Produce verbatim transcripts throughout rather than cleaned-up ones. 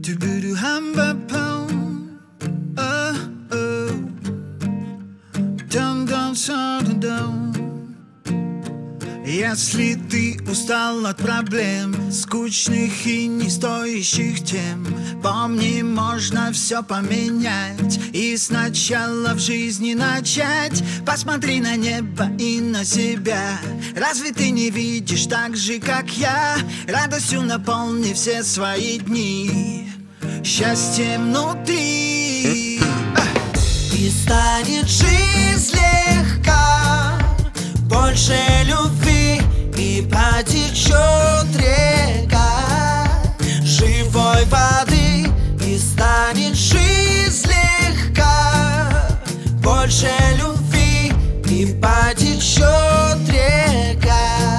Если ты устал от проблем, скучных и не стоящих тем, помни, можно все поменять и сначала в жизни начать. Посмотри на небо и на себя. Разве ты не видишь так же, как я? Радостью наполни все свои дни, счастьем внутри. И станет жизнь легка, больше любви, и потечет река живой воды. И станет жизнь легка, больше любви, и потечет река.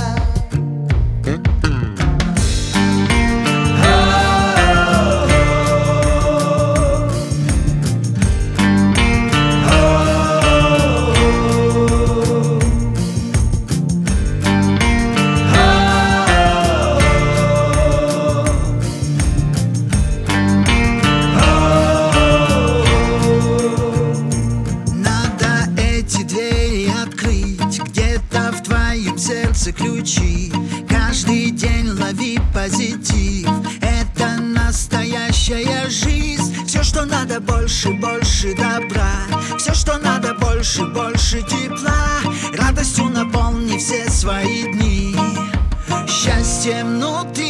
Ключи. Каждый день лови позитив. Это настоящая жизнь. Все, что надо, больше, больше добра. Все, что надо, больше, больше тепла. Радостью наполни все свои дни, счастьем внутри.